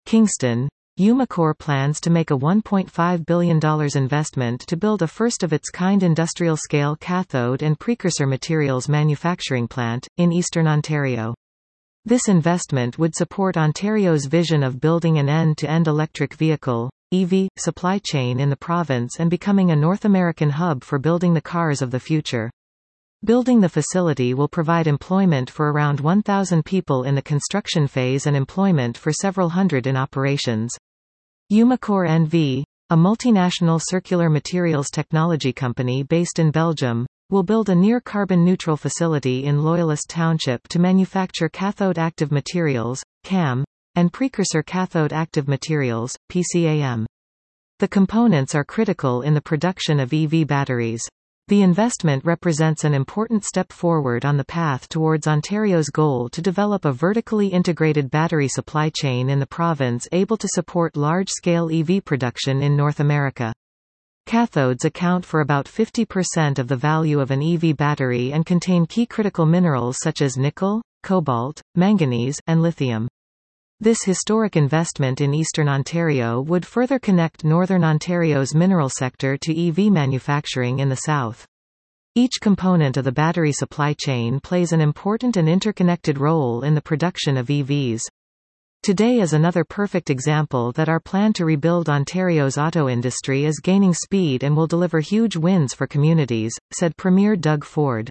Kingston, Umicore plans to make a $1.5 billion investment to build a first-of-its-kind industrial-scale cathode and precursor materials manufacturing plant, in eastern Ontario. This investment would support Ontario's vision of building an end-to-end electric vehicle (EV) supply chain in the province and becoming a North American hub for building the cars of the future. Building the facility will provide employment for around 1,000 people in the construction phase and employment for several hundred in operations. Umicore NV, a multinational circular materials technology company based in Belgium, will build a near-carbon-neutral facility in Loyalist Township to manufacture cathode active materials (CAM) and precursor cathode active materials (PCAM). The components are critical in the production of EV batteries. The investment represents an important step forward on the path towards Ontario's goal to develop a vertically integrated battery supply chain in the province able to support large-scale EV production in North America. Cathodes account for about 50% of the value of an EV battery and contain key critical minerals such as nickel, cobalt, manganese, and lithium. This historic investment in eastern Ontario would further connect northern Ontario's mineral sector to EV manufacturing in the south. Each component of the battery supply chain plays an important and interconnected role in the production of EVs. Today is another perfect example that our plan to rebuild Ontario's auto industry is gaining speed and will deliver huge wins for communities, said Premier Doug Ford.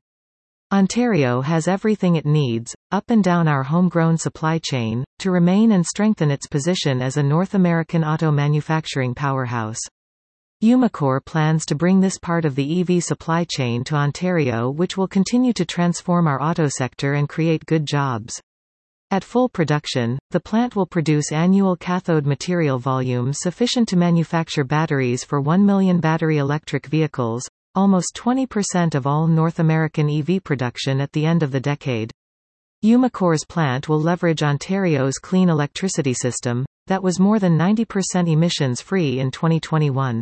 Ontario has everything it needs, up and down our homegrown supply chain, to remain and strengthen its position as a North American auto manufacturing powerhouse. Umicore plans to bring this part of the EV supply chain to Ontario, which will continue to transform our auto sector and create good jobs. At full production, the plant will produce annual cathode material volume sufficient to manufacture batteries for 1 million battery electric vehicles, almost 20% of all North American EV production at the end of the decade. Umicore's plant will leverage Ontario's clean electricity system, that was more than 90% emissions-free in 2021.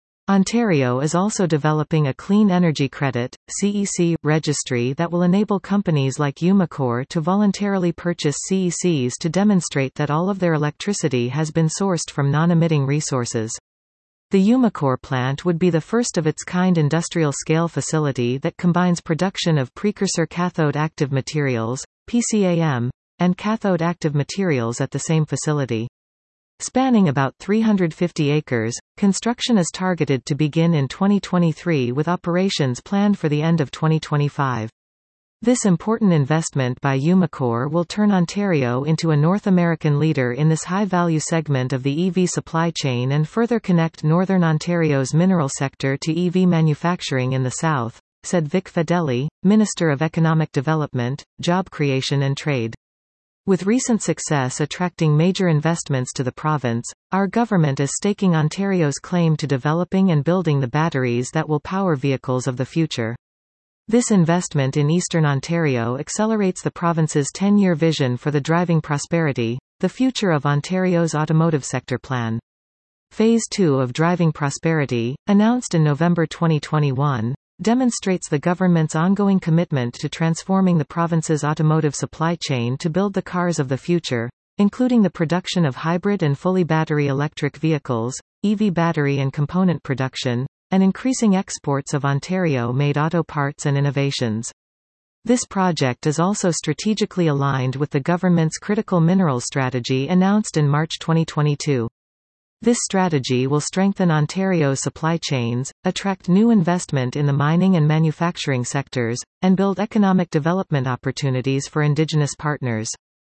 Ontario is also developing a Clean Energy Credit (CEC) registry that will enable companies like Umicore to voluntarily purchase CECs to demonstrate that all of their electricity has been sourced from non-emitting resources. The Umicore plant would be the first of its kind industrial-scale facility that combines production of precursor cathode active materials, PCAM, and cathode active materials at the same facility. Spanning about 350 acres, construction is targeted to begin in 2023 with operations planned for the end of 2025. This important investment by Umicore will turn Ontario into a North American leader in this high-value segment of the EV supply chain and further connect Northern Ontario's mineral sector to EV manufacturing in the south, said Vic Fedeli, Minister of Economic Development, Job Creation and Trade. With recent success attracting major investments to the province, our government is staking Ontario's claim to developing and building the batteries that will power vehicles of the future. This investment in eastern Ontario accelerates the province's 10-year vision for the Driving Prosperity, the future of Ontario's automotive sector plan. Phase 2 of Driving Prosperity, announced in November 2021, demonstrates the government's ongoing commitment to transforming the province's automotive supply chain to build the cars of the future, including the production of hybrid and fully battery electric vehicles, EV battery and component production, and increasing exports of Ontario-made auto parts and innovations. This project is also strategically aligned with the government's critical minerals strategy announced in March 2022. This strategy will strengthen Ontario's supply chains, attract new investment in the mining and manufacturing sectors, and build economic development opportunities for Indigenous partners.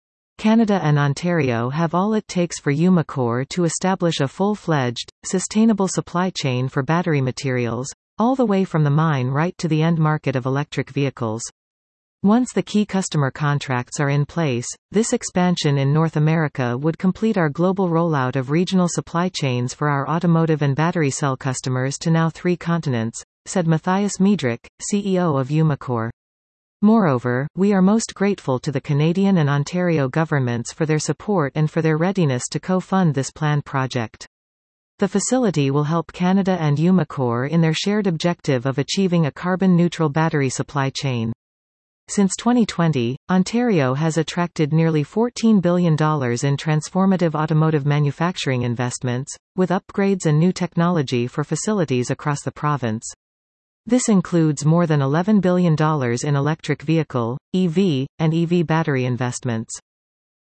Canada and Ontario have all it takes for Umicore to establish a full-fledged, sustainable supply chain for battery materials, all the way from the mine right to the end market of electric vehicles. Once the key customer contracts are in place, this expansion in North America would complete our global rollout of regional supply chains for our automotive and battery cell customers to now 3 continents, said Matthias Miedrich, CEO of Umicore. Moreover, we are most grateful to the Canadian and Ontario governments for their support and for their readiness to co-fund this planned project. The facility will help Canada and Umicore in their shared objective of achieving a carbon-neutral battery supply chain. Since 2020, Ontario has attracted nearly $14 billion in transformative automotive manufacturing investments, with upgrades and new technology for facilities across the province. This includes more than $11 billion in electric vehicle, EV, and EV battery investments.